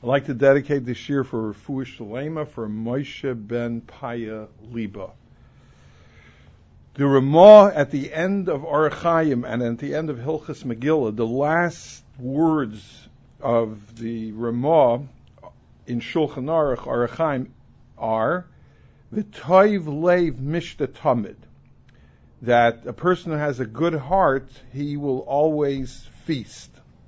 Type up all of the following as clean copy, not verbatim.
I'd like to dedicate this year for Refuah Shalema for Moshe ben Paya Liba. The Ramah at the end of Orach Chaim and at the end of Hilchas Megillah, the last words of the Ramah in Shulchan Aruch, Orach Chaim, are V'toiv leiv mishta tamid, that a person who has a good heart, he will always feast.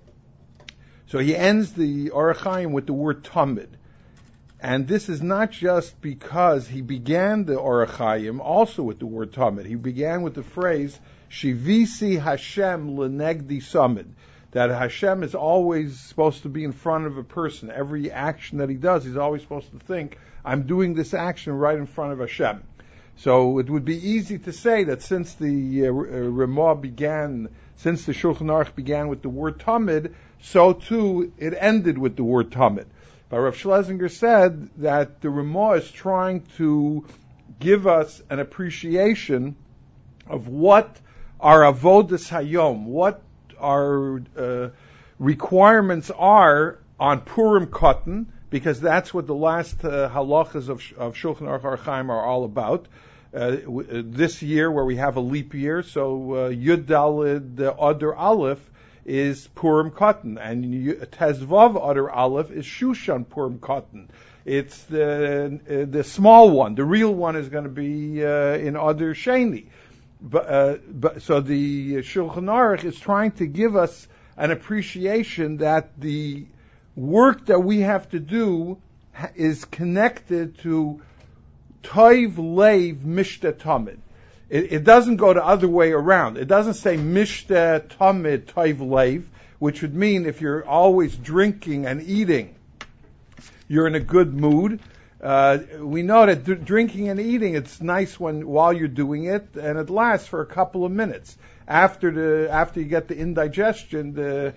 So he ends the Orach Chaim with the word tamid. And this is not just because he began the Orach Chaim also with the word tamid. He began with the phrase, Shivisi Hashem lenegdi samid, that Hashem is always supposed to be in front of a person. Every action that he does, he's always supposed to think, I'm doing this action right in front of Hashem. So it would be easy to say that since the Ramah began, since the Shulchan Aruch began with the word tamid, so too it ended with the word tamid. But Rav Schlesinger said that the Ramah is trying to give us an appreciation of what our avodas hayom, what our requirements are on Purim Katan, because that's what the last halachas of Shulchan Aruch Orach Chaim are all about. This year, where we have a leap year, so Yud Daled Adar Aleph is Purim Katan, and Tezvav Adar Aleph is Shushan Purim Katan. It's the small one. The real one is going to be in Adar Sheni. But so the Shulchan Aruch is trying to give us an appreciation that the work that we have to do is connected to Toiv Leiv Mishta Tamid. It doesn't go the other way around. It doesn't say Mishta Tamid Toiv Leiv, which would mean if you're always drinking and eating, you're in a good mood. We know that drinking and eating, it's nice while you're doing it, and it lasts for a couple of minutes. After you get the indigestion,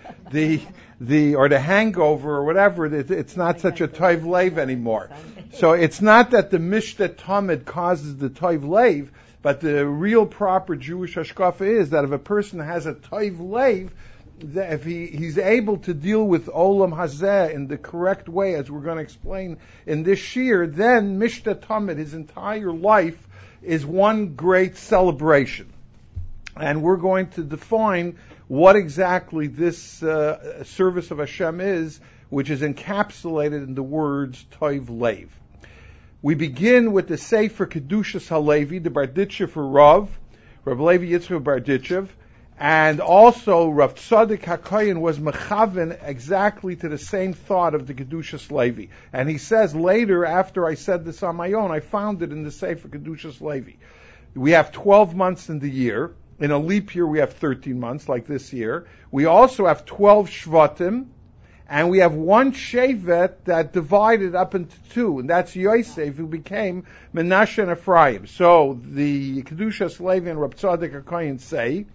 or the hangover or whatever, it's not such a toiv leiv anymore. So it's not that the mishta tamid causes the toiv leiv, but the real proper Jewish hashkafa is that if a person has a toiv leiv, that if he's able to deal with olam hazeh in the correct way, as we're going to explain in this shir, then mishta tamid, his entire life, is one great celebration. And we're going to define what exactly this service of Hashem is, which is encapsulated in the words Toiv Leiv. We begin with the Sefer Kedushas HaLevi, the Barditchev for Rav Levi Yitzchak Barditchev, and also Rav Tzadik HaKoyen was mechaven exactly to the same thought of the Kedushas Levi. And he says later, after I said this on my own, I found it in the Sefer Kedushas Levi. We have 12 months in the year. In a leap year, we have 13 months, like this year. We also have 12 Shvatim, and we have one Shevet that divided up into two, and that's Yosef, who became Menashe and Ephraim. So the Kedushas Levi and Reb Tzadok HaKoyen say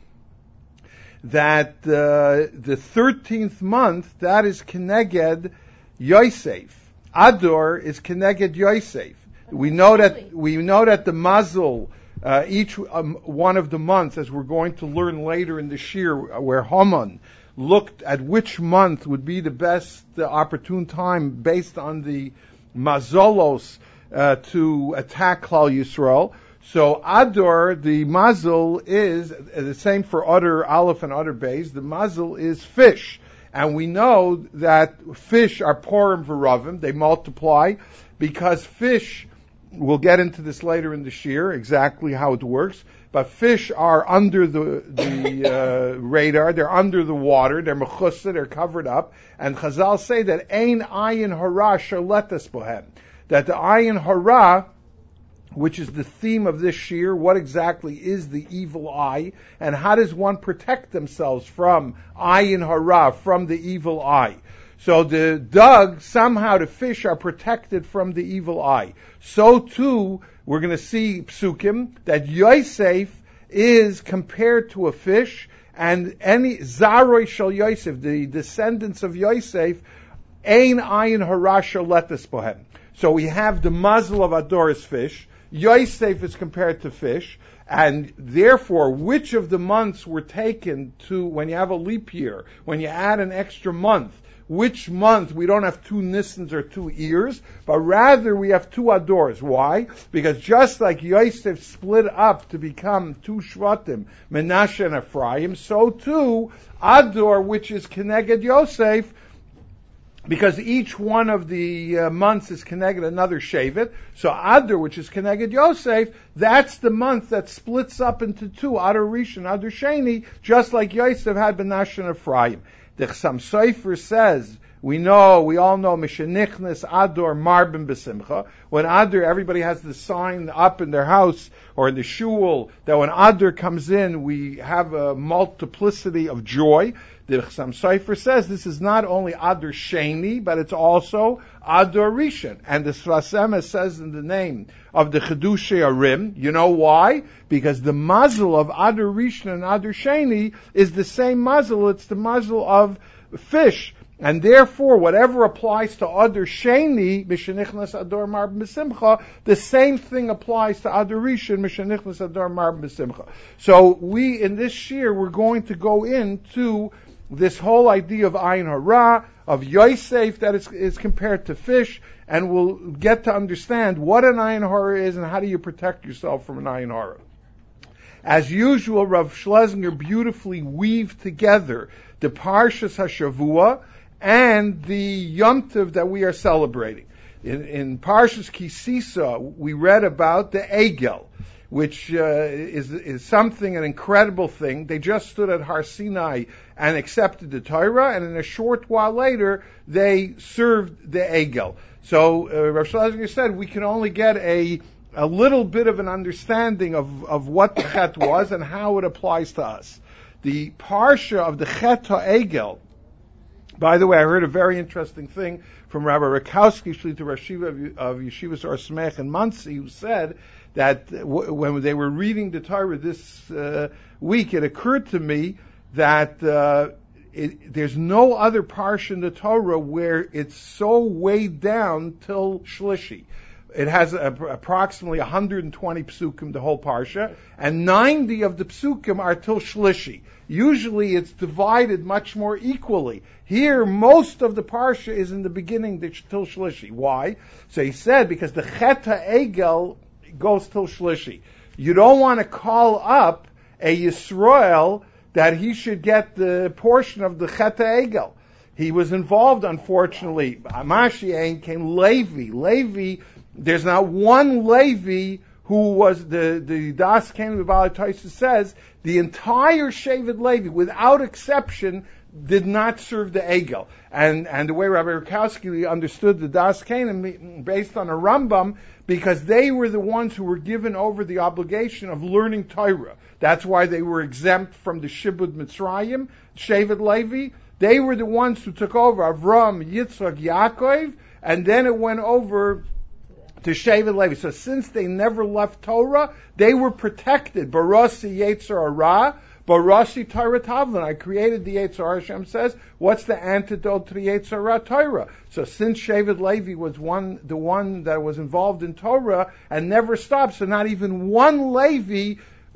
that the 13th month, that is Keneged Yosef. Adar is Keneged Yosef. We know that the Mazel, each one of the months, as we're going to learn later in the shir, where Haman looked at which month would be the best opportune time based on the mazolos to attack Klal Yisrael. So Adar, the mazel, is the same for Adar Aleph and Adar Beis. The mazel is fish. And we know that fish are Purim v'Ravim, they multiply, because fish, we'll get into this later in the shir, exactly how it works, but fish are under the radar, they're under the water, they're mechusa, they're covered up, and Chazal say that ein ayin hara shaletas bohem, that the ayin hara, which is the theme of this shir, what exactly is the evil eye, and how does one protect themselves from ayin hara, from the evil eye. So somehow the fish are protected from the evil eye. So too, we're going to see psukim that Yosef is compared to a fish, and any Zaroi Shel Yosef, the descendants of Yosef, ein ayin hara shaletas bohem. So we have the mazel of Adar is fish, Yosef is compared to fish, and therefore, which of the months were taken to, when you have a leap year, when you add an extra month, which month we don't have 2 Nissans or 2 ears, but rather we have 2 Adors. Why? Because just like Yosef split up to become 2 Shvatim, Menashe and Ephraim, so too Ador, which is Keneged Yosef, because each one of the months is Keneged another Shevet. So Adar, which is Keneged Yosef, that's the month that splits up into 2, Adar Rishon, Adar Sheni, just like Yosef had Menashe and Ephraim. The Chassam Sofer says, we all know, Mishenichnes Adar Marbim B'Simcha. When Adar, everybody has the sign up in their house or in the shul that when Adar comes in, we have a multiplicity of joy. The Chassam Sofer says this is not only Adar Sheni, but it's also Adar Rishon. And the Sfas Emes says in the name of the Chedushei Arim, you know why? Because the muzzle of Adar Rishon and Adar Sheni is the same muzzle, it's the muzzle of fish. And therefore, whatever applies to Adar Sheni, Mishenichnas Adar Marbim B'Simcha, the same thing applies to Adar Rishon, Mishenichnas Adar Marbim B'Simcha. So in this year, we're going to go into this whole idea of Ayin Hara, of Yosef that is compared to fish, and we'll get to understand what an Ayin Hara is and how do you protect yourself from an Ayin Hara. As usual, Rav Schlesinger beautifully weaved together the Parshas HaShavua and the Yom Tov that we are celebrating. In Parshas Kisisa, we read about the Egel, which is something, an incredible thing. They just stood at Har Sinai and accepted the Torah, and in a short while later, they served the Egel. So Rav Schlesinger said we can only get a little bit of an understanding of what the Chet was and how it applies to us. The Parsha of the Chet HaEgel, by the way, I heard a very interesting thing from Rabbi Rakowski, Shlita Rashiva of Yeshivas Or Smech in Monsey, who said that when they were reading the Torah this week, it occurred to me that there's no other parsha in the Torah where it's so weighed down till Shlishi. It has approximately 120 psukim, the whole parsha, and 90 of the psukim are till Shlishi. Usually it's divided much more equally. Here, most of the parsha is in the beginning till Shlishi. Why? So he said, because the Chet HaEgel goes till Shlishi. You don't want to call up a Yisrael that he should get the portion of the Chet HaEgel. He was involved, unfortunately. Mashiach came Levi. Levi, there's not one Levi who was the Das Kain of Balataisa says the entire Shevet Levi, without exception, did not serve the Egel. And the way Rabbi Rakowski understood the Das Kain, based on a Rambam, because they were the ones who were given over the obligation of learning Torah. That's why they were exempt from the Shibud Mitzrayim, Shevet Levi. They were the ones who took over Avram, Yitzchak, Yaakov, and then it went over to Shevet Levi. So since they never left Torah, they were protected. Barasi Yetzer Hara, Barasi Torah Tavlin. I created the Yetzer Hara, Hashem says. What's the antidote to the Yetzer Hara? Torah. So since Shevet Levi was the one that was involved in Torah and never stopped, so not even one Levi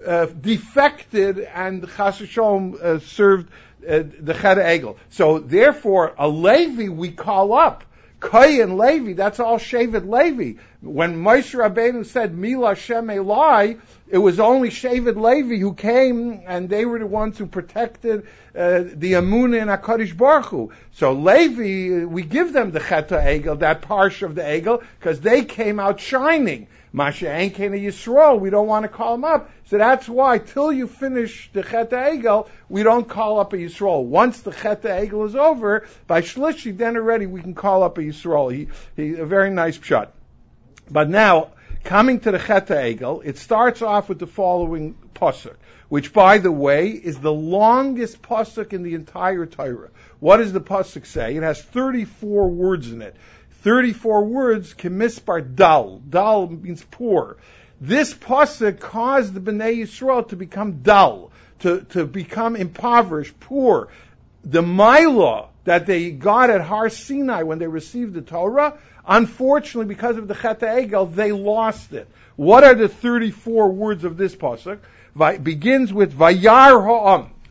defected and Chas v'Shalom served the Chet HaEgel. So therefore, a Levi we call up. Kohen Levi, that's all Shevet Levi. When Moshe Rabbeinu said, Mila Shem Elai, it was only Shevet Levi who came, and they were the ones who protected the Amunah and HaKadosh Baruch Hu. So Levi, we give them the Chet HaEgel, that parsha of the Egel, because they came out shining. Masha Enkein Yisrael, we don't want to call them up. So that's why, till you finish the Chet HaEgel, we don't call up a Yisrael. Once the Chet HaEgel is over, by Shlishi, then already we can call up a Yisrael. He a very nice pshat. But now, coming to the Chet HaEgel, it starts off with the following pasuk, which, by the way, is the longest pasuk in the entire Torah. What does the pasuk say? It has 34 words in it. 34 words, kemispar dal. Dal means poor. This pasuk caused the Bnei Yisrael to become dal, to become impoverished, poor. The Mila that they got at Har Sinai when they received the Torah, unfortunately, because of the Chet HaEgel, they lost it. What are the 34 words of this pasuk? Begins with Vayar Ha'am.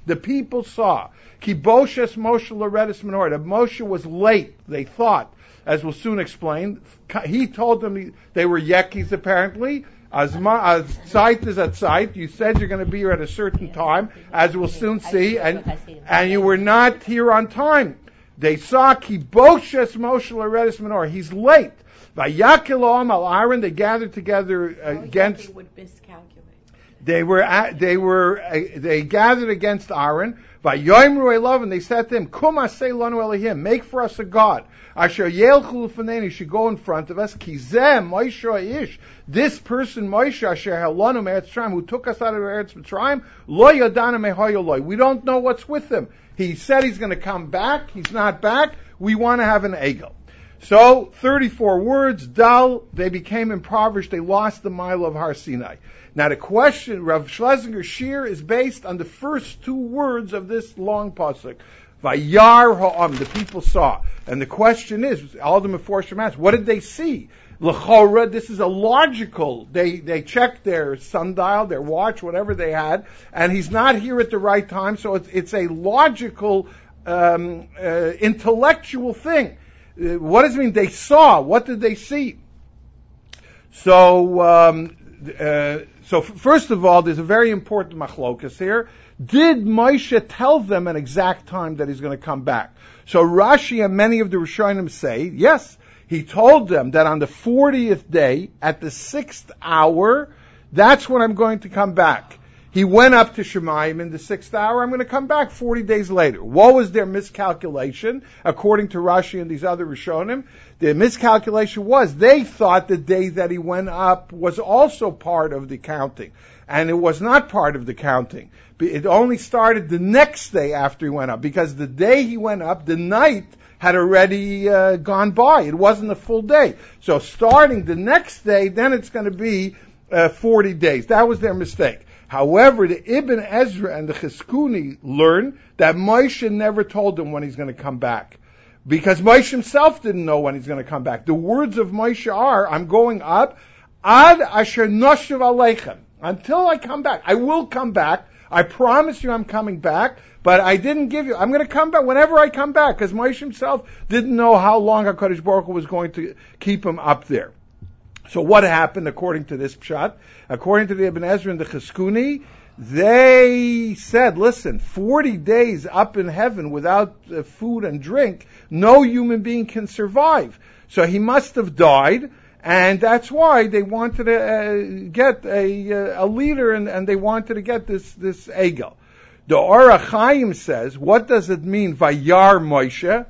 The people saw. Ki boshes Moshe l'redis menor. That Moshe was late, they thought, as we'll soon explain. He told them they were yekis apparently. As sight is at sight. You said you're going to be here at a certain time, as we'll soon see, and you were not here on time. They saw Ki boshes Moshe l'redis menor. He's late. Vayakil al Aaron. They gathered together against. They gathered against Aaron. Vayoimru elav, and they said to him, Kum aseh lanu Elohim, make for us a god. Asher yelchu l'fanenu, should go in front of us. Ki zeh Moshe ish, this person Moshe asher halanu me'eretz Mitzrayim, who took us out of Eretz Mitzrayim, lo yadana mehoyoloi. We don't know what's with him. He said he's going to come back. He's not back. We want to have an egel. So 34 words. Dal. They became impoverished. They lost the mile of Har Sinai. Now the question, Rav Schlesinger's shir is based on the first two words of this long pasuk. Vayar ha'am, the people saw. And the question is, all the Meforshim asked, what did they see? L'chora, this is a logical, they checked their sundial, their watch, whatever they had, and he's not here at the right time, so it's a logical, intellectual thing. What does it mean? They saw. What did they see? So first of all, there's a very important machlokas here. Did Moshe tell them an exact time that he's going to come back? So Rashi and many of the Rishonim say, yes, he told them that on the 40th day, at the 6th hour, that's when I'm going to come back. He went up to Shemayim in the 6th hour. I'm going to come back 40 days later. What was their miscalculation? According to Rashi and these other Rishonim, the miscalculation was they thought the day that he went up was also part of the counting. And it was not part of the counting. It only started the next day after he went up, because the day he went up, the night had already gone by. It wasn't a full day. So starting the next day, then it's going to be 40 days. That was their mistake. However, the Ibn Ezra and the Chizkuni learn that Moshe never told them when he's going to come back, because Moshe himself didn't know when he's going to come back. The words of Moshe are, I'm going up, ad asher noshev aleichem, until I come back. I will come back. I promise you I'm coming back, but I didn't give you, I'm going to come back whenever I come back, because Moshe himself didn't know how long HaKadosh Baruch Hu was going to keep him up there. So what happened according to this pshat? According to the Ibn Ezra and the Chizkuni, they said, listen, 40 days up in heaven without food and drink, no human being can survive. So he must have died, and that's why they wanted to get a leader, and they wanted to get this egel. The Orach Chaim says, what does it mean, Vayar Moshe?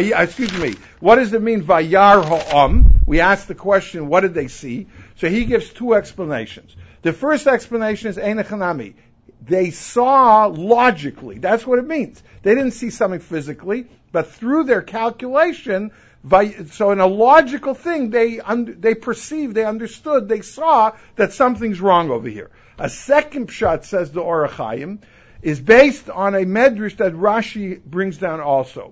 What does it mean, Vayar Ha'am? We asked the question, what did they see? So he gives two explanations. The first explanation is Ein Hanami. They saw logically. That's what it means. They didn't see something physically, but through their calculation, so in a logical thing, they perceived, they understood, they saw that something's wrong over here. A second pshat, says the Orach Chaim, is based on a medrash that Rashi brings down also.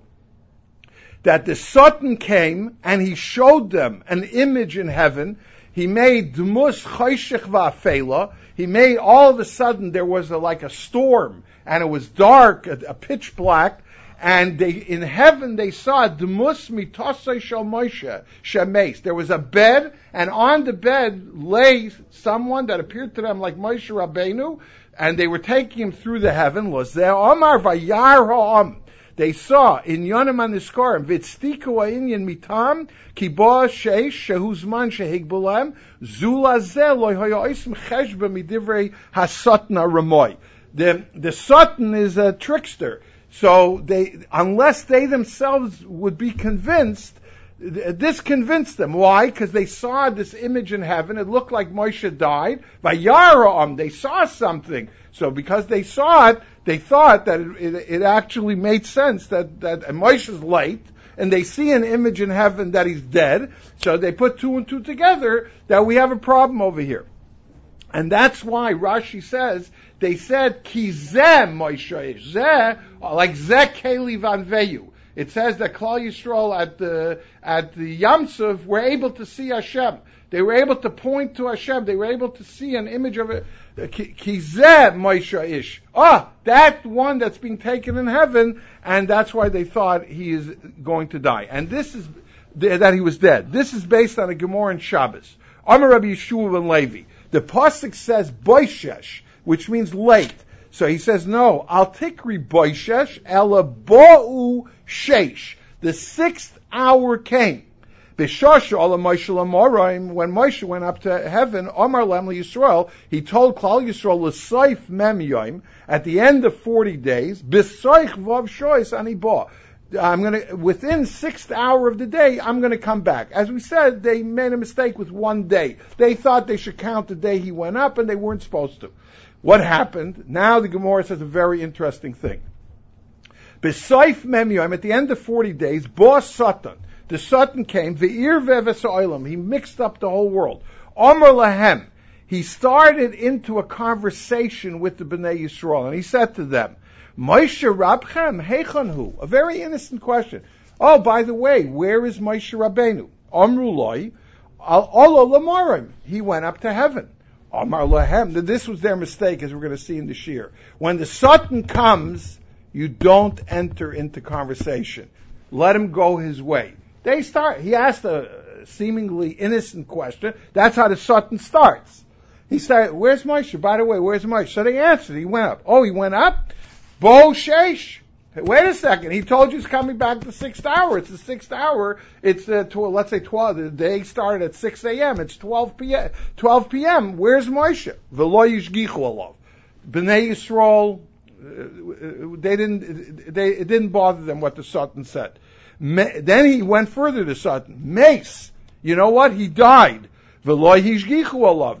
That the Satan came and he showed them an image in heaven. He made Dmus Choshech Va'afela. He made, all of a sudden there was like a storm, and it was dark, a pitch black, and in heaven they saw Dmus Mitosei Shel Moshe Shemes. There was a bed, and on the bed lay someone that appeared to them like Moshe Rabbeinu, and they were taking him through the heaven. Lozeh Omar Vayar Ha'am. They saw in Yonim Aniskarim Vitztiku Inyan Mitam Kiba Sheish Shehuzman Shehigbulem Zulazel Lo Hoyoism Cheshba Midivrei Hasatna Ramoy. The Satan is a trickster. So unless they themselves would be convinced, this convinced them. Why? Because they saw this image in heaven. It looked like Moshe died. Vayara'am, they saw something. So because they saw it, they thought that it actually made sense that Moshe's late, and they see an image in heaven that he's dead. So they put two and two together, that we have a problem over here. And that's why Rashi says, they said, Ki zeh Moshe, zeh, like zeh keli vanveyu. It says that Klal Yisrael at the Yam Suf were able to see Hashem. They were able to point to Hashem. They were able to see an image of it. Kizeh Moshe Ish. That one that's being taken in heaven, and that's why they thought he is going to die. And this is that he was dead. This is based on a Gemara in Shabbos. Amar Rabbi Yeshua ben Levi. The pasuk says Boishesh, which means late. So he says, no, Al Tikri Boishesh, Ela Bo'u Sheish. The 6th hour came. B'shasha ala Moshe l'moraim, when Moshe went up to heaven, Omar Lem Yisrael, he told Klal Yisrael, l'soif mem yoim, at the end of 40 days, b'soich vav shois anibah. Within 6th hour of the day, I'm going to come back. As we said, they made a mistake with one day. They thought they should count the day he went up, and they weren't supposed to. What happened? Now the Gemara says a very interesting thing. B'soif mem yoim, at the end of 40 days, bo Satan. The Satan came, Ve'ir ve'vesoilam, he mixed up the whole world. Omer lahem, he started into a conversation with the Bnei Yisrael, and he said to them, Moshe Rabchem, Heichanhu, a very innocent question. Oh, by the way, where is Moshe Rabbeinu? Amru loi, Olo lamarim, he went up to heaven. Amar lahem, this was their mistake, as we're going to see in the Shir. When the Satan comes, you don't enter into conversation. Let him go his way. He asked a seemingly innocent question. That's how the Satan starts. He said, where's Moshe? By the way, where's Moshe? So they answered, he went up. Oh, he went up? Bo Sheish. Wait a second. He told you he's coming back the 6th hour. It's the 6th hour. It's, let's say 12. The day started at 6 a.m. It's 12 p.m. Where's Moshe? V'lo yishgichu alav. B'nai Yisrael, it didn't bother them what the Satan said. Then he went further to Satan. Mace. You know what? He died. V'lo yishgichu alav.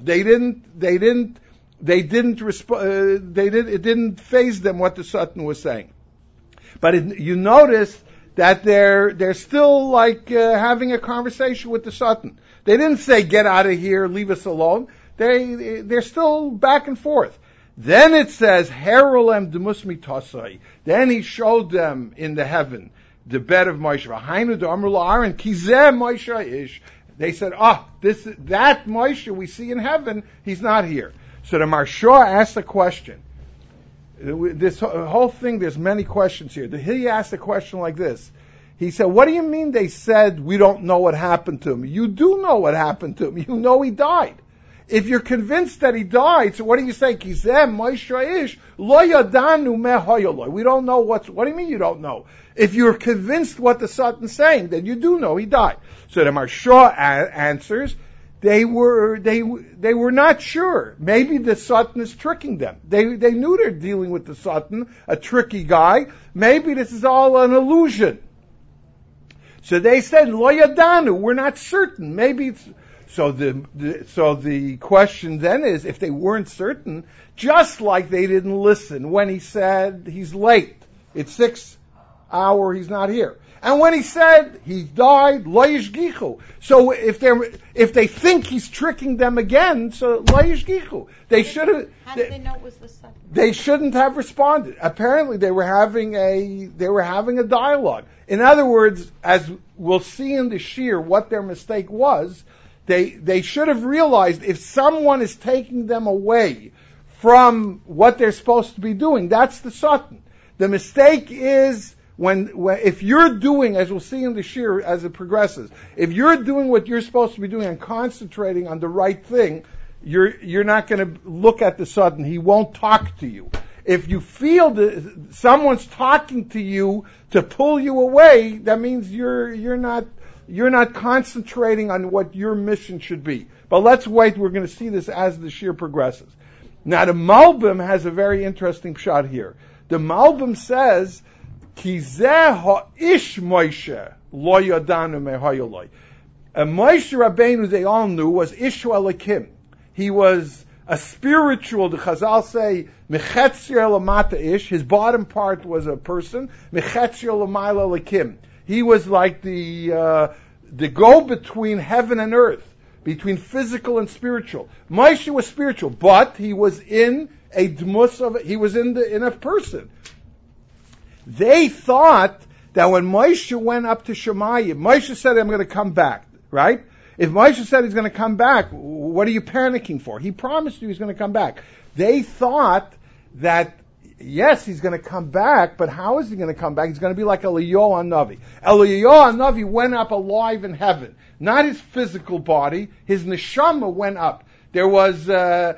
It didn't faze them what the Satan was saying. But you notice that they're still like having a conversation with the Satan. They didn't say, get out of here, leave us alone. They're still back and forth. Then it says, Herolem demusmi tasai. Then he showed them in the heaven the bed of Moshe. V'hainu d'amru la'aron kizeh Moshe ish. They said, that Moshe we see in heaven, he's not here. So the Maharsha asked a question. This whole thing, there's many questions here. He asked a question like this. He said, what do you mean they said we don't know what happened to him? You do know what happened to him. You know he died. If you're convinced that he died, so what do you say? Kizem Moshe ish lo yadanu mehoyoloi. We don't know what do you mean you don't know? If you're convinced what the Satan's saying, then you do know he died. So the Maharsha answers, they were not sure. Maybe the Satan is tricking them. They knew they're dealing with the Satan, a tricky guy. Maybe this is all an illusion. So they said, Lo yadanu, we're not certain. Maybe it's, so the question then is, if they weren't certain, just like they didn't listen when he said he's late, it's 6 hour, he's not here. And when he said he died, lo yishgichu. So if they think he's tricking them again, so lo yishgichu. They should have. How did they know it was the Satan? They shouldn't have responded. Apparently, they were having a dialogue. In other words, as we'll see in the Shir, what their mistake was, they should have realized if someone is taking them away from what they're supposed to be doing, that's the Satan. The mistake is when if you're doing, as we'll see in the Shir as it progresses, if you're doing what you're supposed to be doing and concentrating on the right thing, you're not going to look at the Satan. He won't talk to you. If you feel that someone's talking to you to pull you away, that means you're not concentrating on what your mission should be. But let's wait. We're going to see this as the Shir progresses. Now the Malbim has a very interesting shot here. The Malbim says, Kizeh ha'ish Moshe lo yadanu mehayoloi. Moshe Rabbeinu, they all knew, was Ishu Elokim. He was a spiritual, the Chazal say, Mechetzir Lamata Ish. His bottom part was a person. Mechetzir Lamayla Elokim. He was like the go-between heaven and earth, between physical and spiritual. Moshe was spiritual, but he was in a dmus of, he was in a person. They thought that when Moshe went up to Shemayim, Moshe said, I'm going to come back, right? If Moshe said he's going to come back, what are you panicking for? He promised you he's going to come back. They thought that, yes, he's going to come back, but how is he going to come back? He's going to be like Eliyahu Hanavi. Eliyahu Hanavi went up alive in heaven. Not his physical body, his neshama went up. There was, the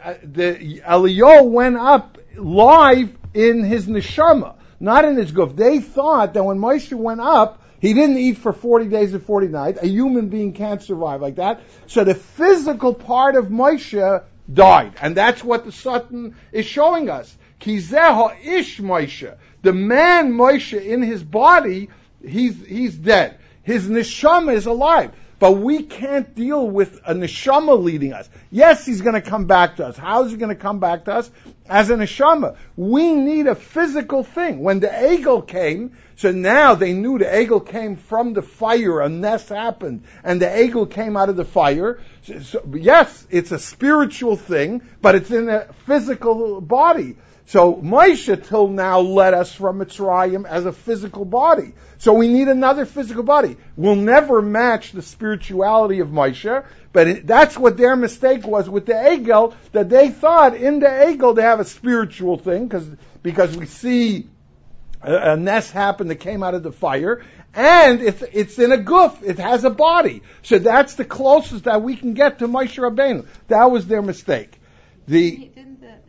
Eliyahu went up live in his neshama, not in his guf. They thought that when Moshe went up, he didn't eat for 40 days and 40 nights. A human being can't survive like that. So the physical part of Moshe died. And that's what the Satan is showing us. Kizeha ish Moshe. The man Moshe in his body, he's dead. His neshama is alive. But we can't deal with a neshama leading us. Yes, he's going to come back to us. How is he going to come back to us? As a neshama. We need a physical thing. When the egel came, so now they knew the egel came from the fire, a nest happened, and the egel came out of the fire. So, yes, it's a spiritual thing, but it's in a physical body. So Moshe till now led us from Mitzrayim as a physical body. So we need another physical body. We'll never match the spirituality of Moshe, but that's what their mistake was with the Egel, that they thought in the Egel they have a spiritual thing, because we see a nest happen that came out of the fire, and it's in a guf, it has a body. So that's the closest that we can get to Moshe Rabbeinu. That was their mistake. Didn't the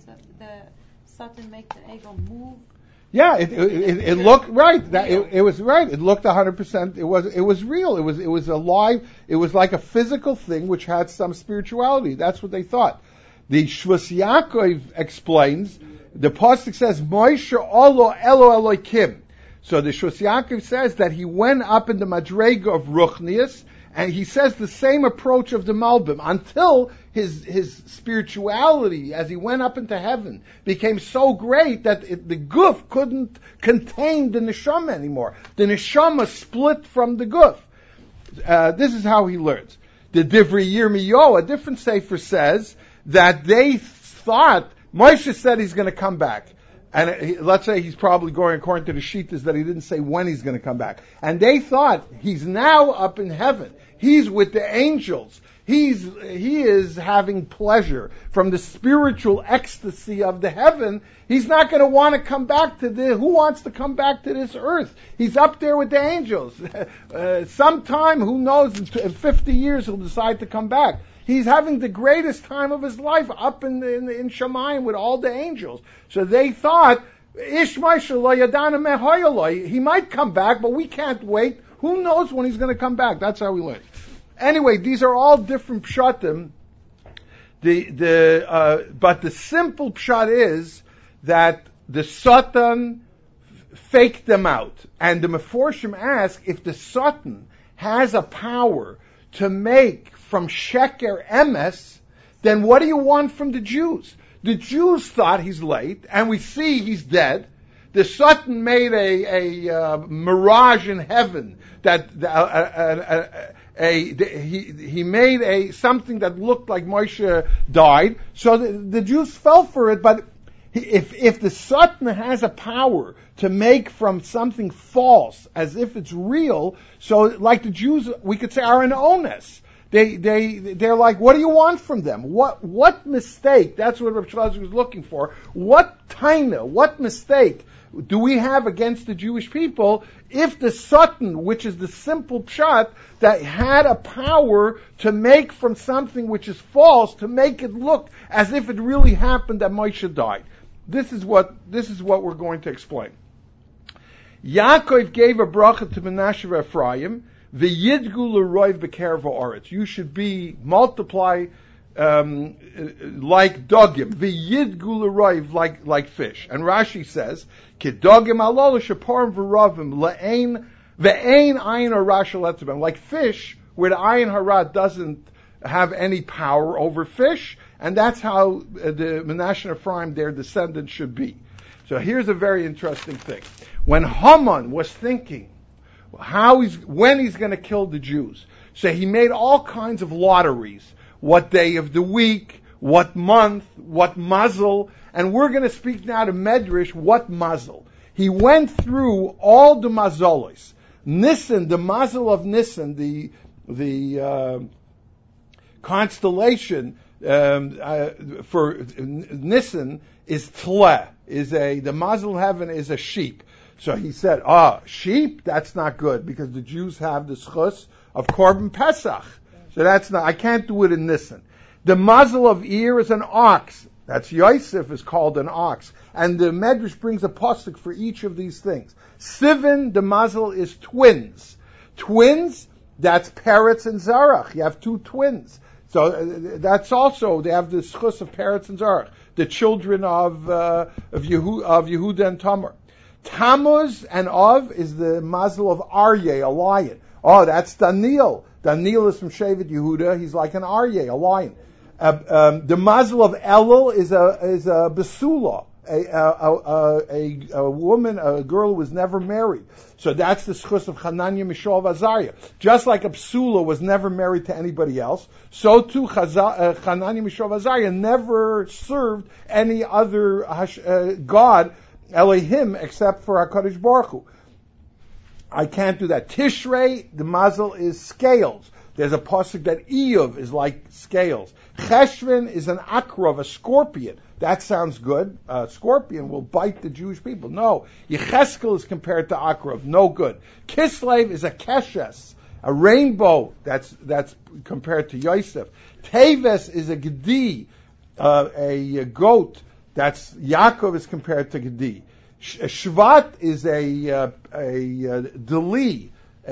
Satan make the egel move? Yeah, it looked right. It was right. It looked 100%. It was real. It was alive. It was like a physical thing which had some spirituality. That's what they thought. The Shvus Yaakov explains. The pasuk says Moshe Olo Elo Elokim. So the Shvus Yaakov says that he went up in the Madrega of Ruchnius, and he says the same approach of the Malbim until his spirituality, as he went up into heaven, became so great that the guf couldn't contain the neshama anymore. The neshama split from the guf. This is how he learns. The Divrei Yirmiyahu, a different sefer, says that they thought Moshe said he's going to come back. And let's say he's probably going according to the Shittas that he didn't say when he's going to come back. And they thought he's now up in heaven. He's with the angels. He is having pleasure from the spiritual ecstasy of the heaven. He's not going to want to come back to who wants to come back to this earth? He's up there with the angels. Sometime, who knows, in 50 years he'll decide to come back. He's having the greatest time of his life up in Shemayim with all the angels. So they thought, he might come back, but we can't wait. Who knows when he's going to come back? That's how we learn. Anyway, these are all different pshatim. But the simple pshat is that the Satan faked them out. And the Meforshim ask, if the Satan has a power to make from sheker emes, then what do you want from the Jews? The Jews thought he's late, and we see he's dead. The Satan made a mirage in heaven that he made something that looked like Moshe died. So the Jews fell for it. But if the Satan has a power to make from something false as if it's real, so like the Jews, we could say, are an onus. They're like, what do you want from them? What mistake? That's what Rav Shlomo was looking for. What mistake do we have against the Jewish people if the Satan, which is the simple pshat, that had a power to make from something which is false, to make it look as if it really happened that Moshe died? This is what we're going to explain. Yaakov gave a bracha to Menashe and Ephraim. The yidgu l'roiv b'kerev ha'aretz. You should be multiply like dogim. The yidgu l'roiv like fish. And Rashi says, "Kedogim alol shaparim v'ravim le'ein ve'ein ayin hara sheletzibem." Like fish, where the ayin hara doesn't have any power over fish, and that's how the Menashe and Ephraim, their descendants, should be. So here's a very interesting thing. When Haman was thinking when he's going to kill the Jews, so he made all kinds of lotteries. What day of the week, what month, what mazel, and we're going to speak now to Medrash, what mazel. He went through all the mazolos. Nisan, the mazel of Nisan, the constellation for Nisan is Tle, the mazel of heaven is a sheep. So he said, sheep, that's not good, because the Jews have the schus of Korban Pesach. So that's not, I can't do it in Nisan. The mazel of Ir is an ox. That's Yosef is called an ox. And the Medrash brings a pasuk for each of these things. Sivan, the mazel is twins. Twins, that's Peretz and Zarach. You have two twins. So that's also, they have the schus of Peretz and Zarach, the children of Yehuda and Tamar. Tammuz and Av is the mazel of Aryeh, a lion. That's Daniel. Daniel is from Shevet Yehuda. He's like an Aryeh, a lion. The mazel of Elul is a Besula, a woman, a girl who was never married. So that's the schus of Hananiah, Mishael, Azariah. Just like a Psula was never married to anybody else, so too Hananiah, Mishael, Azariah never served any other God, Elohim, except for HaKadosh Baruch Hu. I can't do that. Tishrei, the mazel is scales. There's a pasuk that Eov is like scales. Cheshvan is an akrov, a scorpion. That sounds good. A scorpion will bite the Jewish people. No. Yecheskel is compared to akrov. No good. Kislev is a keshes, a rainbow. That's compared to Yosef. Teves is a gedi, a goat. That's Yaakov is compared to gedi. Shvat is a deli,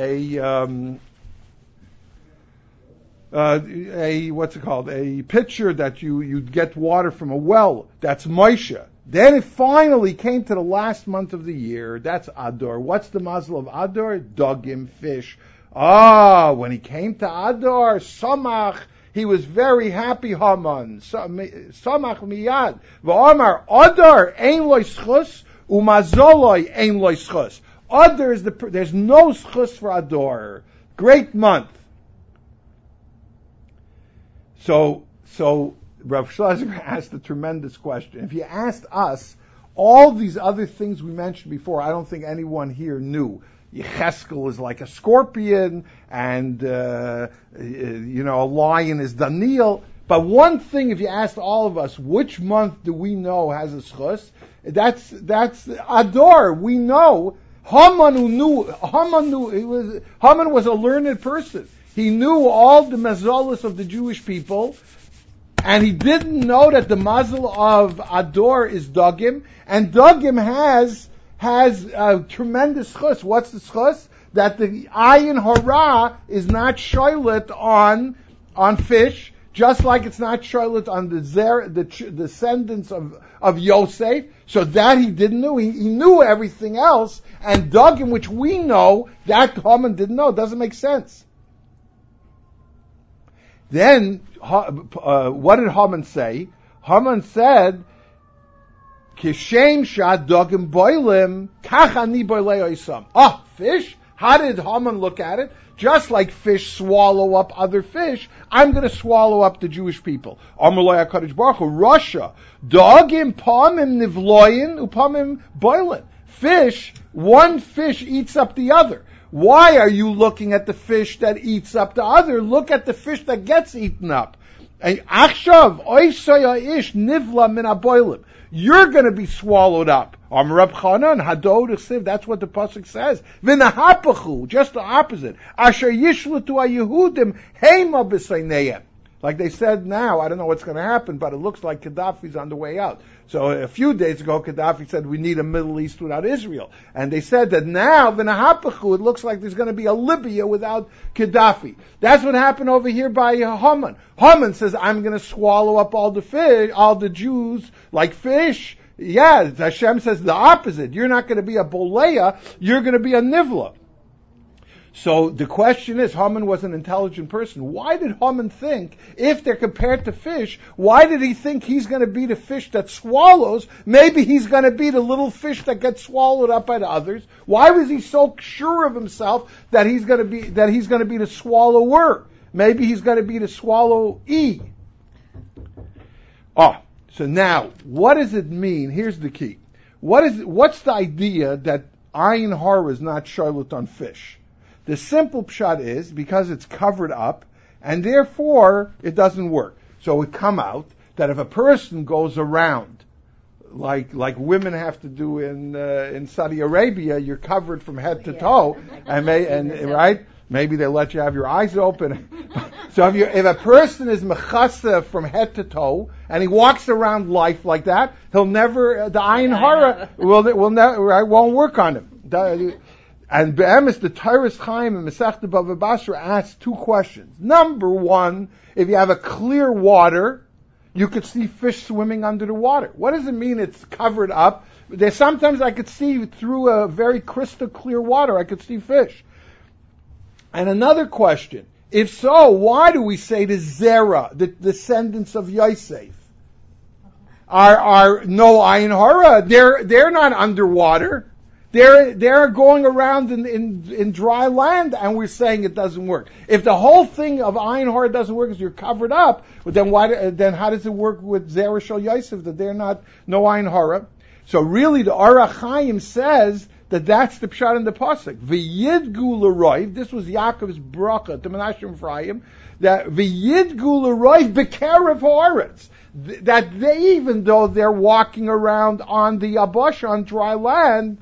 what's it called? A pitcher that you get water from a well. That's Moshe. Then it finally came to the last month of the year. That's Adar. What's the mazel of Adar? Dogim, fish. When he came to Adar, Samach, he was very happy, Haman. Samach miyad. V'amar, Adar, ein lo schus, umazoloi ein lo schus. Adar is there's no schus for Adar. Great month. So Rav Schlesinger asked a tremendous question. If you asked us, all these other things we mentioned before, I don't think anyone here knew. Yecheskel is like a scorpion, and a lion is Daniel. But one thing, if you asked all of us, which month do we know has a schus? That's Adar. We know. Haman was a learned person. He knew all the mazalos of the Jewish people, and he didn't know that the mazel of Adar is Dagim, and Dagim has a tremendous schus. What's the schus? That the ayin hara is not shoylet on fish, just like it's not shoylet on the descendants of Yosef. So that he didn't know. He knew everything else, and Dagim, which we know, that Haman didn't know. It doesn't make sense. Then, what did Haman say? Haman said, Kishem shad dogim boilim, kach ani boilei oisam. Fish? How did Haman look at it? Just like fish swallow up other fish, I'm going to swallow up the Jewish people. Amalei HaKadosh Baruch Hu, Russia. Dogim pamim nivloyin, upamim boilin. Fish, one fish eats up the other. Why are you looking at the fish that eats up the other? Look at the fish that gets eaten up. Achshav, oisaya ish nivla min aboilim. You're going to be swallowed up. Rab Chanan, Hadod Siv, that's what the pasuk says. V'nahapachu, just the opposite. Asher yishlutu ha-Yehudim heima b'seineyem. Like they said now, I don't know what's going to happen, but it looks like Gaddafi's on the way out. So a few days ago, Gaddafi said we need a Middle East without Israel. And they said that now, v'nahapachu, it looks like there's going to be a Libya without Gaddafi. That's what happened over here by Haman. Haman says, I'm going to swallow up all the fish, all the Jews, like fish. Yeah, Hashem says the opposite. You're not going to be a Boleya, you're going to be a Nivla. So the question is, Haman was an intelligent person. Why did Haman think, if they're compared to fish, why did he think he's going to be the fish that swallows? Maybe he's going to be the little fish that gets swallowed up by the others. Why was he so sure of himself that he's going to be the swallower? Maybe he's going to be the swallow-e. So now, what does it mean? Here's the key. What's the idea that ayin hara is not shalit on fish? The simple pshat is because it's covered up, and therefore it doesn't work. So it would come out that if a person goes around, like women have to do in Saudi Arabia, you're covered from head to toe, and right? Maybe they let you have your eyes open. So if a person is mechasa from head to toe and he walks around life like that, the ayin hara won't work on him. And Be'emes, the Tyrus Chaim and Masechta Bava Basra asks two questions. Number one, if you have a clear water, you could see fish swimming under the water. What does it mean it's covered up? Sometimes I could see through a very crystal clear water, I could see fish. And another question, if so, why do we say the Zerah, the descendants of Yosef, are no ayin hara? They're not underwater. They're going around in dry land, and we're saying it doesn't work. If the whole thing of ayin hara doesn't work because you're covered up, then how does it work with Zerah Shel Yosef that they're not no ayin hara? So really, the Orach Chaim says that's the pshat in the pasuk. V'yidgu l'roiv. This was Yaakov's bracha to Menashe and Ephraim. That v'yidgu l'roiv b'kerev haaretz. That they, even though they're walking around on the Abash, on dry land,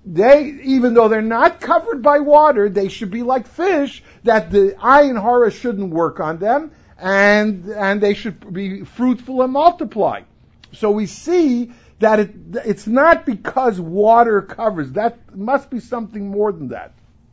even though they're not covered by water, they should be like fish, that the ayin hara shouldn't work on them, and they should be fruitful and multiply. So we see that it's not because water covers. That must be something more than that.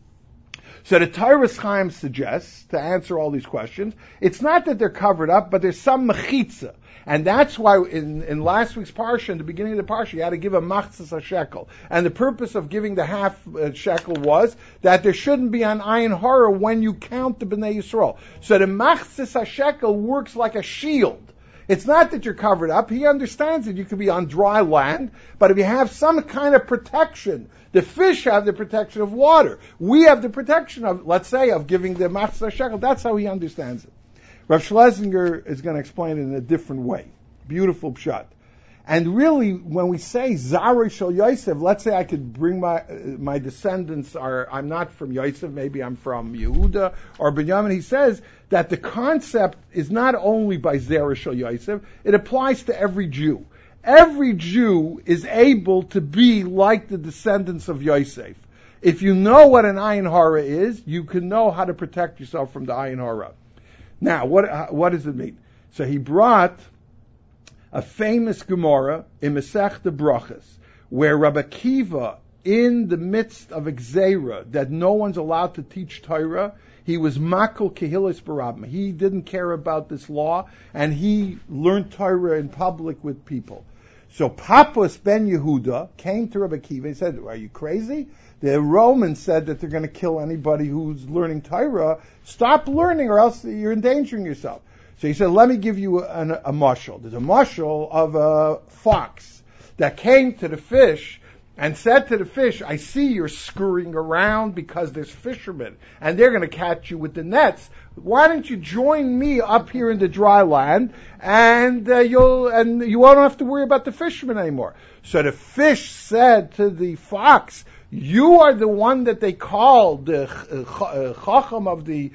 So the Tyrus Chaim suggests, to answer all these questions, it's not that they're covered up, but there's some mechitza. And that's why in last week's parsha, in the beginning of the parsha, you had to give a machzas a shekel. And the purpose of giving the half shekel was that there shouldn't be an ayin hara when you count the Bnei Yisrael. So the machzas a shekel works like a shield. It's not that you're covered up. He understands that you could be on dry land, but if you have some kind of protection, the fish have the protection of water. We have the protection of, let's say, of giving the machzas shekel. That's how he understands it. Rav Schlesinger is going to explain it in a different way. Beautiful pshat. And really, when we say Zara Shel Yosef, let's say I could bring my descendants I'm not from Yosef, maybe I'm from Yehuda or Binyamin. He says that the concept is not only by Zara Shel Yosef, it applies to every Jew. Every Jew is able to be like the descendants of Yosef. If you know what an ayin hara is, you can know how to protect yourself from the ayin hara. Now, what does it mean? So he brought a famous Gemara in Masechta Brachas, where Rabbi Akiva, in the midst of Gzeira, that no one's allowed to teach Torah, he was makol kehilas barabim. He didn't care about this law, and he learned Torah in public with people. So Papas ben Yehuda came to Rabbi Akiva and said, "Are you crazy? The Romans said that they're going to kill anybody who's learning Torah. Stop learning, or else you're endangering yourself." So he said, "Let me give you a mashal. There's a mashal of a fox that came to the fish and said to the fish, 'I see you're scurrying around because there's fishermen, and they're going to catch you with the nets. Why don't you join me up here in the dry land, and you won't have to worry about the fishermen anymore?' So the fish said to the fox, 'You are the one that they call the chacham of the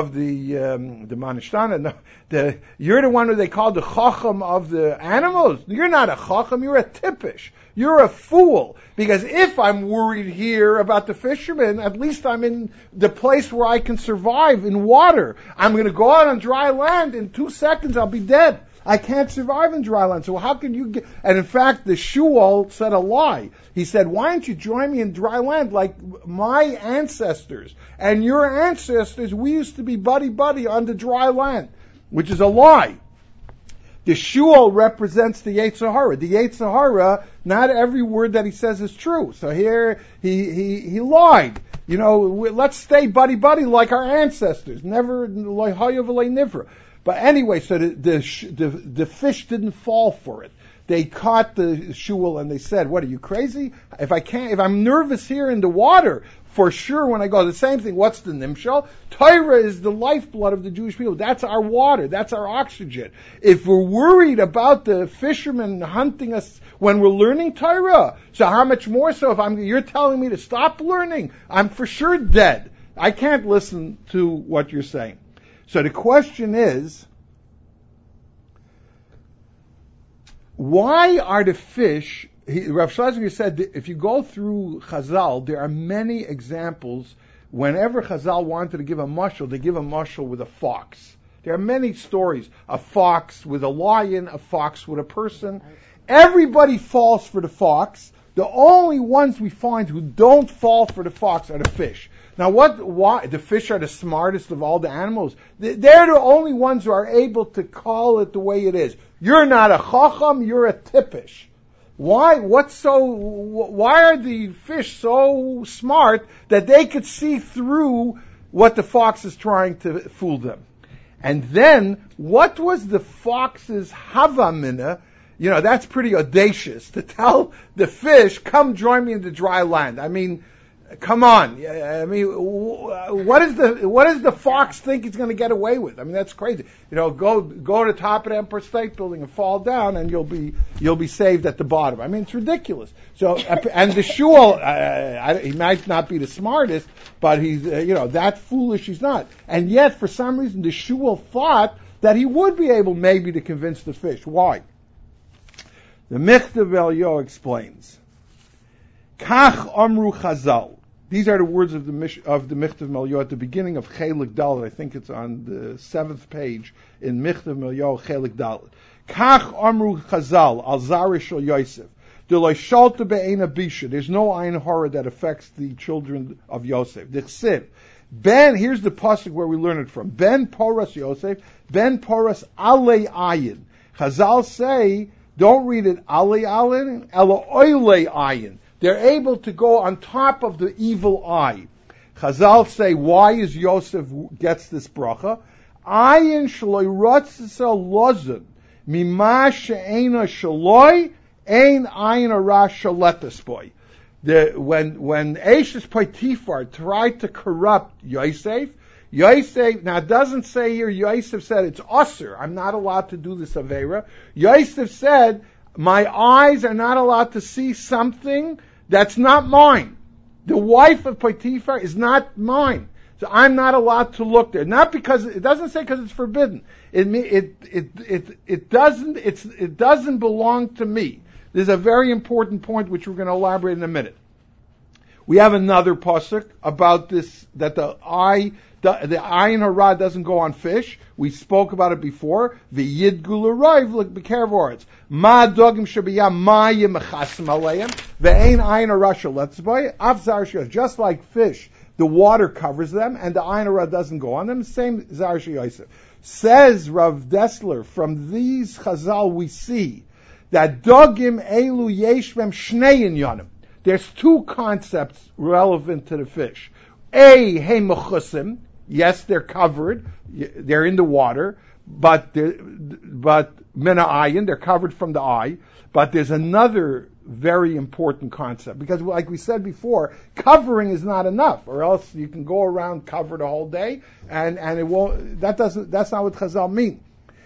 manishtana. You're the one who they call the chacham of the animals. You're not a chacham. You're a tippish. You're a fool. Because if I'm worried here about the fishermen, at least I'm in the place where I can survive in water. I'm going to go out on dry land. In 2 seconds, I'll be dead. I can't survive in dry land. So how can you get..." And in fact, the Shual said a lie. He said, "Why don't you join me in dry land like my ancestors? And your ancestors, we used to be buddy-buddy on the dry land," which is a lie. The Shual represents the Yetzer Hara. The Yetzer Hara, not every word that he says is true. So here, he lied. Let's stay buddy-buddy like our ancestors. Never, loy hayav v'loy nivra. But anyway, so the fish didn't fall for it. They caught the Shual and they said, "What, are you crazy? If I'm nervous here in the water for sure when I go. The same thing, what's the nimshal? Torah is the lifeblood of the Jewish people. That's our water. That's our oxygen. If we're worried about the fishermen hunting us when we're learning Torah, so how much more so if you're telling me to stop learning? I'm for sure dead. I can't listen to what you're saying. So the question is, why are the fish... Rav Schlesinger said that if you go through Chazal, there are many examples. Whenever Chazal wanted to give a mashal, they give a mashal with a fox. There are many stories. A fox with a lion, a fox with a person. Everybody falls for the fox. The only ones we find who don't fall for the fox are the fish. Now why? The fish are the smartest of all the animals. They're the only ones who are able to call it the way it is. You're not a chacham, you're a tippish. Why are the fish so smart that they could see through what the fox is trying to fool them? And then, what was the fox's havamina? That's pretty audacious to tell the fish, come join me in the dry land. I mean, come on. What does the fox think he's going to get away with? I mean, that's crazy. Go to the top of the Empire State Building and fall down, and you'll be saved at the bottom. I mean, it's ridiculous. So, and the shul, he might not be the smartest, but he's, that foolish he's not. And yet, for some reason, the shul thought that he would be able maybe to convince the fish. Why? The Michtav Elio explains. Kach Amru Chazal. These are the words of the Michtav Melyo at the beginning of Chelik Dalet. I think it's on the 7th page in Michtav Melyo Chelik Dalet. Kach Amru Chazal al Zarish Shel Yosef. Deloi Shalta be'ena bisha. There's no ayin hara that affects the children of Yosef. Dichsiv. Here's the pasuk where we learn it from. Ben Poras Yosef. Ben Poras alei ayin. Chazal say, don't read it alei ayin, ela oilei ayin. They're able to go on top of the evil eye. Chazal say, why is Yosef gets this bracha? Ayin shaloi rotzisa lozun mima she'ena shaloi ein ayin ara shaletas boy. When Ashes Potiphar tried to corrupt Yosef, now it doesn't say here, Yosef said it's usher, I'm not allowed to do this avera. Yosef said, my eyes are not allowed to see something that's not mine. The wife of Potiphar is not mine. So I'm not allowed to look there. Not because, it doesn't say because it's forbidden. It doesn't belong to me. There's a very important point which we're going to elaborate in a minute. We have another pasuk about this, that the ayin hara doesn't go on fish. We spoke about it before. V'yidgu l'roiv l'bekervoritz. Ma dogim shabiyam ma'yim mechasim aleim. Ve'ein ayin hara shaletzbay. Av zar sheyosef. Just like fish, the water covers them, and the ayin hara doesn't go on them. Same zar sheyosef. Says Rav Dessler, from these chazal we see that dogim elu yeshvem shnei inyanim. There's two concepts relevant to the fish. Hey mechusim. Yes, they're covered. They're in the water, but mina ayin, they're covered from the eye. But there's another very important concept, because like we said before, covering is not enough, or else you can go around covered the whole day, and it won't. That's not what Chazal mean.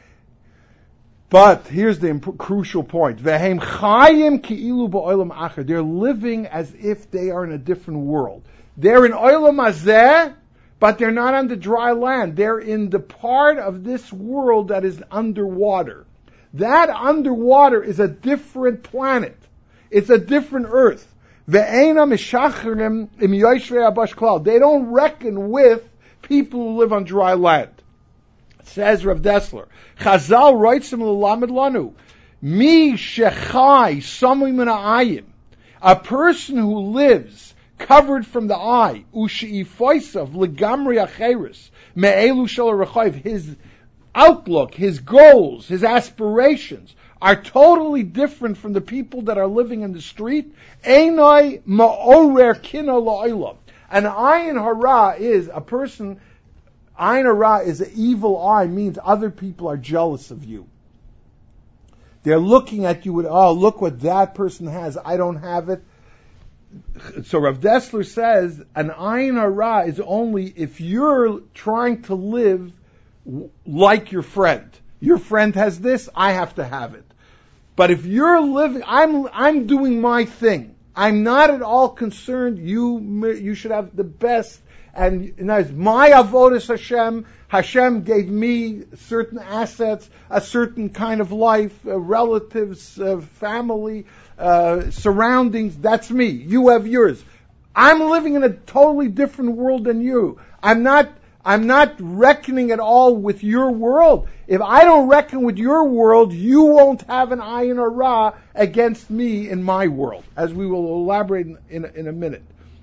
But here's the crucial point. Vehem chayim ki'ilu ba'olam acher. They're living as if they are in a different world. They're in olam hazeh, but they're not on the dry land. They're in the part of this world that is underwater. That underwater is a different planet. It's a different earth. Ve'ena mishacherim im yoshvei abash klal. They don't reckon with people who live on dry land. Says Rav Dessler, Chazal writes him l'lamed lanu, mi shechai samui min ha'ayim, a person who lives covered from the eye, u'she'ifoisav legamri acheres, me'elu shel ha'rechayiv, his outlook, his goals, his aspirations are totally different from the people that are living in the street. Einai ma'orer kina la'olam. An ayin hara is a person. Ayin hara is an evil eye, means other people are jealous of you. They're looking at you with, oh, look what that person has, I don't have it. So Rav Dessler says an ayin hara is only if you're trying to live like your friend. Your friend has this, I have to have it. But if you're living, I'm doing my thing. I'm not at all concerned. You should have the best. And it's my avodas Hashem. Hashem gave me certain assets, a certain kind of life, relatives, family, surroundings. That's me. You have yours. I'm living in a totally different world than you. I'm not reckoning at all with your world. If I don't reckon with your world, you won't have an ayin hara against me in my world, as we will elaborate in a minute.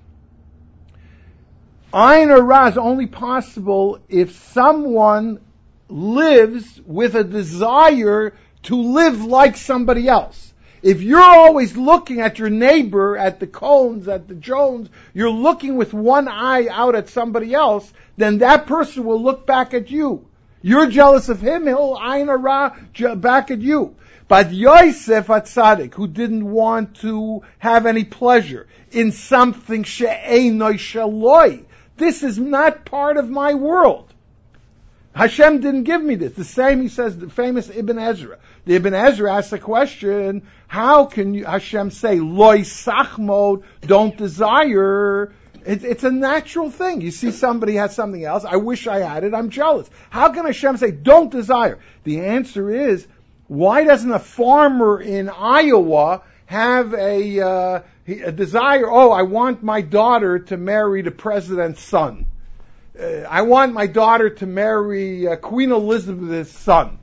Ayin hara is only possible if someone lives with a desire to live like somebody else. If you're always looking at your neighbor, at the Cohns, at the Jones, you're looking with one eye out at somebody else, then that person will look back at you. You're jealous of him, he'll ayin hara back at you. But Yosef HaTzadik, who didn't want to have any pleasure in something she'einoi shaloi, this is not part of my world. Hashem didn't give me this. The same, he says, the famous Ibn Ezra. The Ibn Ezra asks the question, how can Hashem say, Loi sachmod, don't desire? It's a natural thing. You see somebody has something else, I wish I had it, I'm jealous. How can Hashem say, don't desire? The answer is, why doesn't a farmer in Iowa have a desire, I want my daughter to marry the president's son. I want my daughter to marry Queen Elizabeth's son.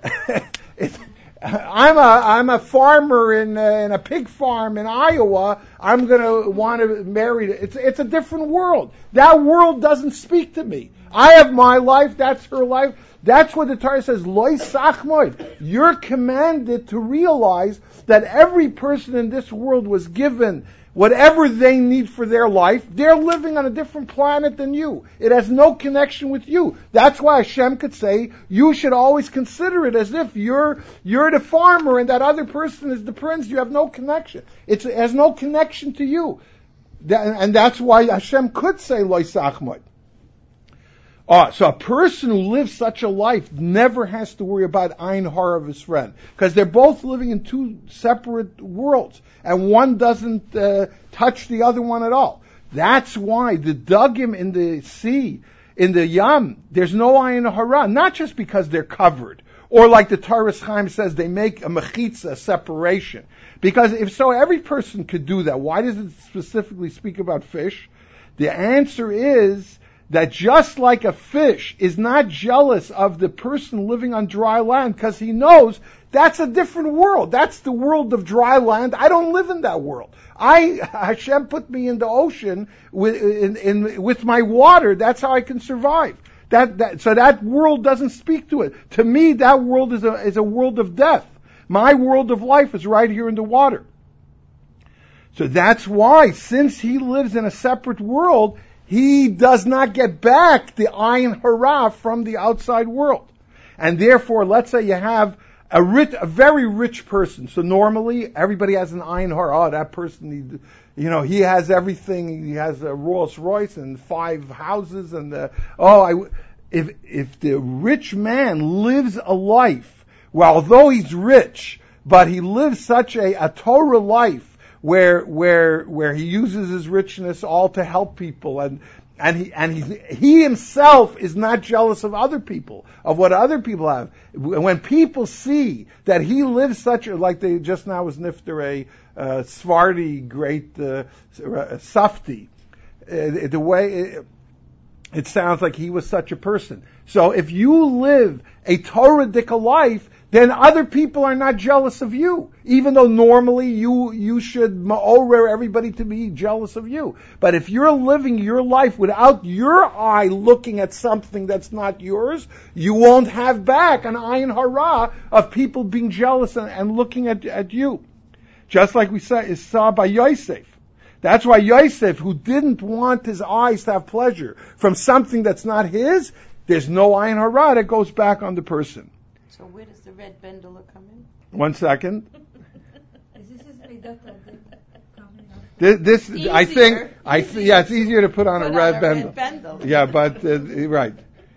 I'm a farmer in a pig farm in Iowa. I'm going to want to marry. It's a different world. That world doesn't speak to me. I have my life. That's her life. That's what the Torah says. Loi sachmoid. You're commanded to realize that every person in this world was given whatever they need for their life. They're living on a different planet than you. It has no connection with you. That's why Hashem could say, you should always consider it as if you're the farmer and that other person is the prince. You have no connection. It has no connection to you. And that's why Hashem could say, Loi sachmoid. So a person who lives such a life never has to worry about ayin hara of his friend, because they're both living in two separate worlds, and one doesn't touch the other one at all. That's why the dugim in the sea, in the yam, there's no ayin hara, not just because they're covered, or like the Torah Chaim says, they make a mechitza, a separation. Because if so, every person could do that. Why does it specifically speak about fish? The answer is that just like a fish is not jealous of the person living on dry land because he knows that's a different world. That's the world of dry land. I don't live in that world. Hashem put me in the ocean with my water. That's how I can survive. So that world doesn't speak to it. To me, that world is a world of death. My world of life is right here in the water. So that's why, since he lives in a separate world, he does not get back the ayin hara from the outside world. And therefore, let's say you have a very rich person. So normally, everybody has an ayin hara. Oh, that person, he has everything. He has a Rolls Royce and 5 houses. And if the rich man lives a life, well, although he's rich, but he lives such a Torah life, where he uses his richness all to help people, and he himself is not jealous of other people, of what other people have. When people see that he lives like they just now was nifter a Svardi great Safti, the way it sounds like he was such a person. So if you live a Torah-dika life, then other people are not jealous of you, even though normally you should ma'orer everybody to be jealous of you. But if you're living your life without your eye looking at something that's not yours, you won't have back an ayin hara of people being jealous and looking at you. Just like we saw by Yosef. That's why Yosef, who didn't want his eyes to have pleasure from something that's not his, there's no ayin hara that goes back on the person. So where does the red bendula come in? 1 second. Is this his Midat Hadin coming This Easier. I think yeah, it's easier to put on a red bendel. bendel. Yeah, but right.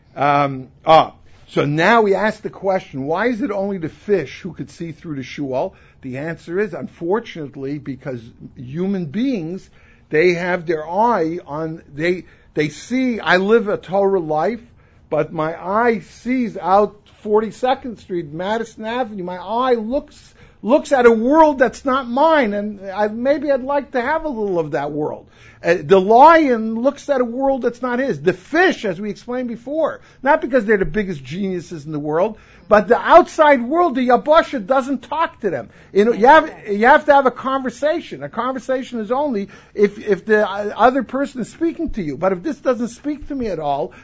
So now we ask the question: why is it only the fish who could see through the shul? The answer is, unfortunately, because human beings, they have their eye on they see. I live a Torah life, but my eye sees out 42nd Street, Madison Avenue. My eye looks at a world that's not mine, and maybe I'd like to have a little of that world. The lion looks at a world that's not his. The fish, as we explained before, not because they're the biggest geniuses in the world, but the outside world, the Yabasha, doesn't talk to them. You have to have a conversation. A conversation is only if the other person is speaking to you. But if this doesn't speak to me at all,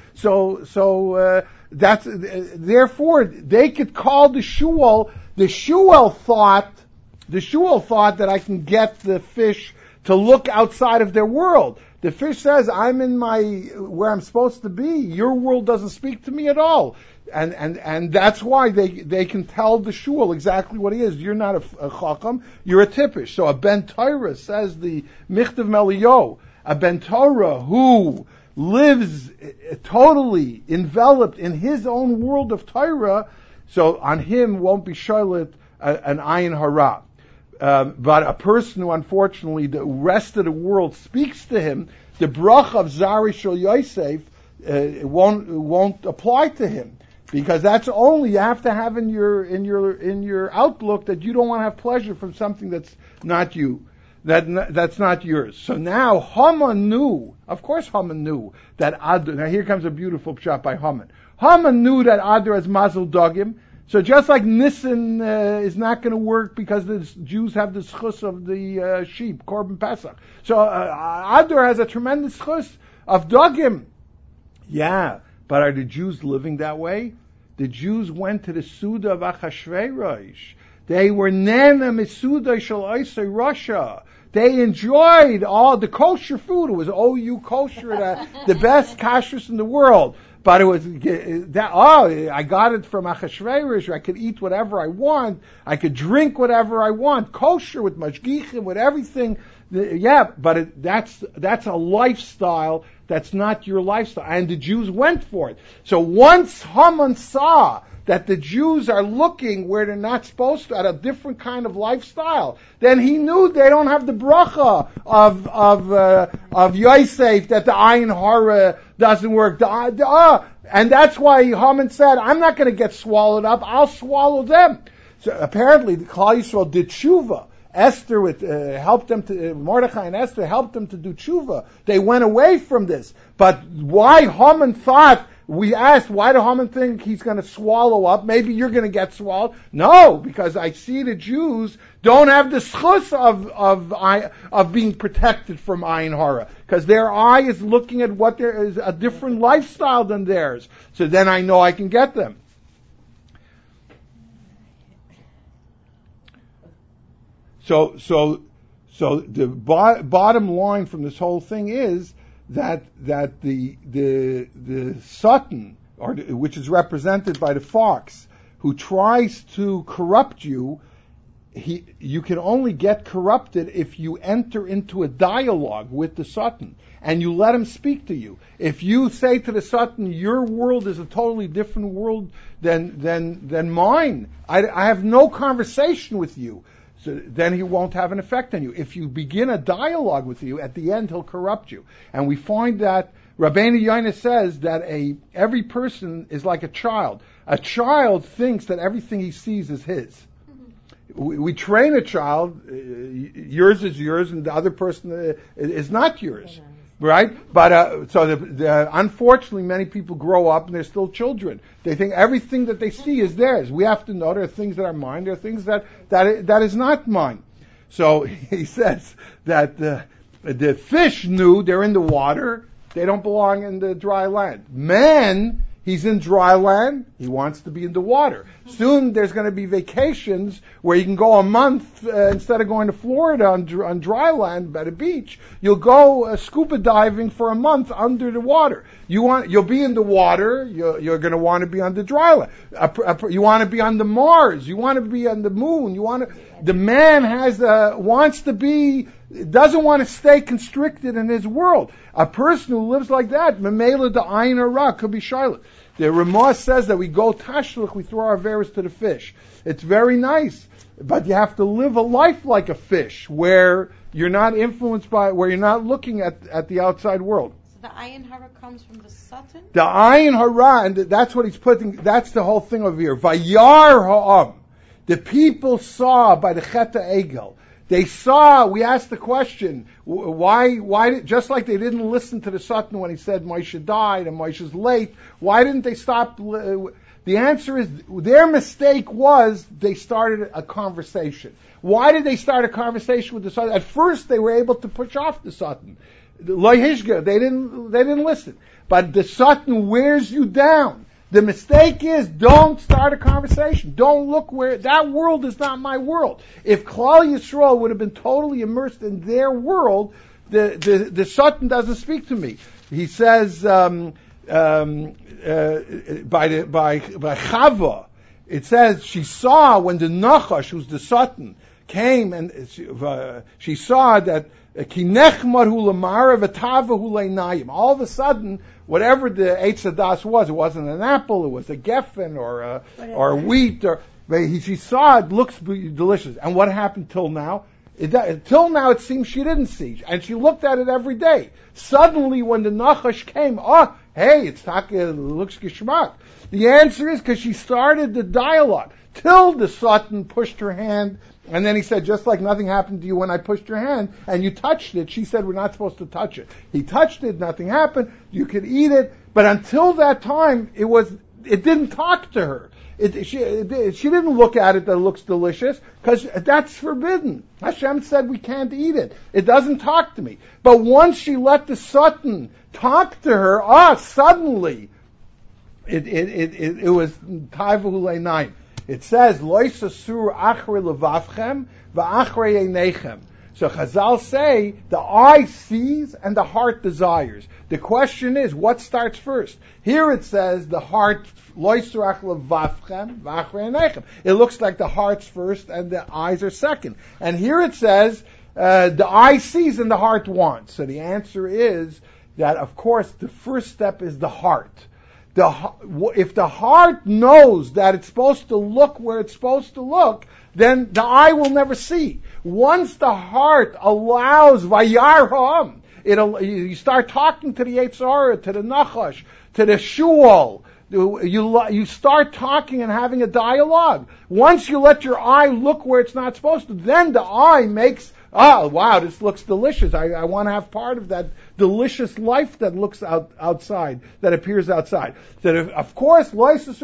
so that's therefore they could call the shul. The shul thought that I can get the fish to look outside of their world. The fish says, I'm in where I'm supposed to be. Your world doesn't speak to me at all. And that's why they can tell the shul exactly what he is. You're not a chacham, you're a tippish. So a ben Torah, says the Michtav Meliyo, a ben Torah who lives totally enveloped in his own world of Torah, so on him won't be sholet an ayin hara. But a person who, unfortunately, the rest of the world speaks to him, the brach of Zari Shel Yosef won't apply to him, because that's only you have to have in your outlook that you don't want to have pleasure from something that's not you, that's not yours. So now Haman knew, of course Haman knew that Adar. Now here comes a beautiful pshat by Haman. Haman knew that Adar has mazel dagim. So just like Nisan is not going to work because the Jews have the schus of the sheep, Korban Pesach. So Adar has a tremendous schus of dagim. Yeah, but are the Jews living that way? The Jews went to the Suda of Achashverosh. They were Nena Misuda Shel Oisei Russia. They enjoyed all the kosher food. It was OU kosher, the best kashrus in the world. But it was I got it from Achashverosh. I could eat whatever I want. I could drink whatever I want. Kosher with mashgichim, with everything. Yeah, but that's a lifestyle. That's not your lifestyle. And the Jews went for it. So once Haman saw that the Jews are looking where they're not supposed to, at a different kind of lifestyle, then he knew they don't have the bracha of Yosef, that the ayin hara doesn't work. And that's why Haman said, I'm not going to get swallowed up, I'll swallow them. So apparently the Klal Yisrael did tshuva. Esther helped them to, Mordechai and Esther helped them to do tshuva. They went away from this. But why Haman thought, we asked, why did Haman think he's going to swallow up? Maybe you're going to get swallowed. No, because I see the Jews don't have the schus of being protected from ayin hara, because their eye is looking at what there is a different lifestyle than theirs. So then I know I can get them. So the bottom line from this whole thing is that the Satan, which is represented by the fox, who tries to corrupt you, you can only get corrupted if you enter into a dialogue with the Satan and you let him speak to you. If you say to the Satan, your world is a totally different world than mine, I have no conversation with you. So then he won't have an effect on you. If you begin a dialogue with you, at the end he'll corrupt you. And we find that Rabbeinu Yonah says that every person is like a child. A child thinks that everything he sees is his. We train a child, yours is yours, and the other person is not yours. Right? But unfortunately, many people grow up and they're still children. They think everything that they see is theirs. We have to know there are things that are mine, there are things that is not mine. So he says that the fish knew they're in the water, they don't belong in the dry land. Man, he's in dry land, he wants to be in the water. Soon there's going to be vacations where you can go a month, instead of going to Florida on dry land at a beach, you'll go scuba diving for a month under the water. You'll be in the water, you're going to want to be on the dry land. You want to be on the Mars, you want to be on the moon, the man wants to be doesn't want to stay constricted in his world. A person who lives like that, memela the ayin hara, could be Charlotte. The Ramah says that we go tashlich, we throw our averos to the fish. It's very nice, but you have to live a life like a fish, where you're not influenced by, where you're not looking at the outside world. So the ayin hara comes from the Satan? The ayin hara, and that's what he's putting, that's the whole thing over here. Vayar ha'am. The people saw by the Chet Egel. They saw, we asked the question, why, just like they didn't listen to the Satan when he said Moshe died and Moshe's late, why didn't they stop? The answer is, their mistake was they started a conversation. Why did they start a conversation with the Satan? At first they were able to push off the Satan. Lo Hishga, they didn't listen. But the Satan wears you down. The mistake is, don't start a conversation. Don't look where, that world is not my world. If Klal Yisrael would have been totally immersed in their world, the Satan doesn't speak to me. He says, by Chava, it says, she saw when the Nachash, who's the Satan, came and she saw that all of a sudden, whatever the Eitz Hadas was, it wasn't an apple, it was a geffen or wheat, she saw it looks delicious. And what happened till now? Till now it seems she didn't see, and she looked at it every day. Suddenly, when the Nachash came, hey, it looks geschmack. The answer is because she started the dialogue. Till the Satan pushed her hand, and then he said, just like nothing happened to you when I pushed your hand, and you touched it, she said, we're not supposed to touch it. He touched it, nothing happened, you could eat it, but until that time, it didn't talk to her. She didn't look at it that it looks delicious, because that's forbidden. Hashem said we can't eat it. It doesn't talk to me. But once she let the Satan talk to her, suddenly, it was Taivahu Leinayim. It says, Lois asur achre levavchem va'achre einechem. So Chazal say, the eye sees and the heart desires. The question is, what starts first? Here it says, the heart, Lois asur achre levavchem va'achre einechem. It looks like the heart's first and the eyes are second. And here it says, the eye sees and the heart wants. So the answer is that, of course, the first step is the heart. If the heart knows that it's supposed to look where it's supposed to look, then the eye will never see. Once the heart allows Vayar Ha'am, you start talking to the Yetzer Hara, to the Nachash, to the Shual. You start talking and having a dialogue. Once you let your eye look where it's not supposed to, then the eye makes, wow, this looks delicious. I want to have part of that delicious life that looks outside, that appears outside. So of course, because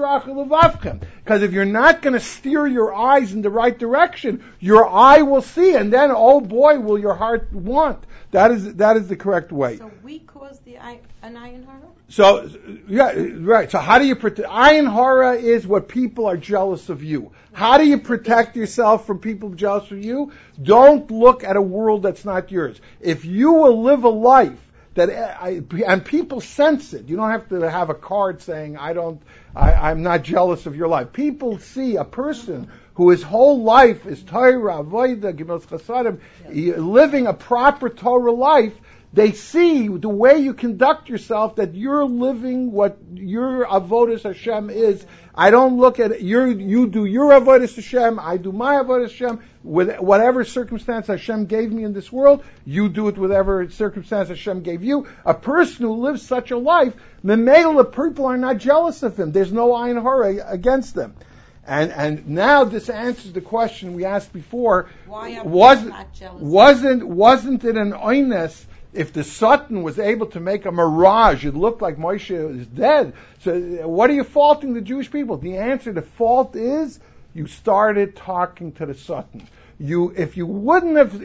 if you're not going to steer your eyes in the right direction, your eye will see, and then, oh boy, will your heart want. That is the correct way. So we cause an ayin hara? So, yeah, right. So how do you protect? Ayin hara is what people are jealous of you. How do you protect yourself from people jealous of you? Don't look at a world that's not yours. If you will live a life and people sense it. You don't have to have a card saying, I'm not jealous of your life. People see a person who his whole life is Torah, Avodah, Gemilas Chasadim, living a proper Torah life. They see the way you conduct yourself, that you're living what your avodas Hashem is. I don't look at it. You do your avodas Hashem, I do my avodas Hashem. With whatever circumstance Hashem gave me in this world, you do it with whatever circumstance Hashem gave you. A person who lives such a life, the people are not jealous of him. There's no ayin hara against them. And now this answers the question we asked before. Why are people not jealous? Wasn't it an oines? If the Satan was able to make a mirage, it looked like Moshe is dead. So what are you faulting the Jewish people? The answer, the fault is, you started talking to the Satan. If you wouldn't have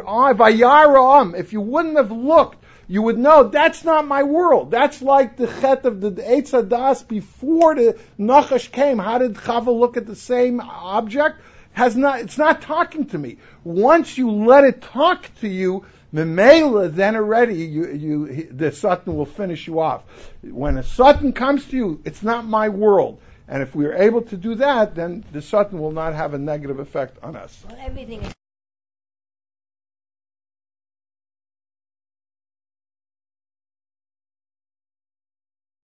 looked, you would know that's not my world. That's like the chet of the Eitz Hadas before the Nachash came. How did Chava look at the same object? It's not talking to me. Once you let it talk to you, Memela, then already the Satan will finish you off. When a Satan comes to you, it's not my world. And if we are able to do that, then the Satan will not have a negative effect on us. Well, everything is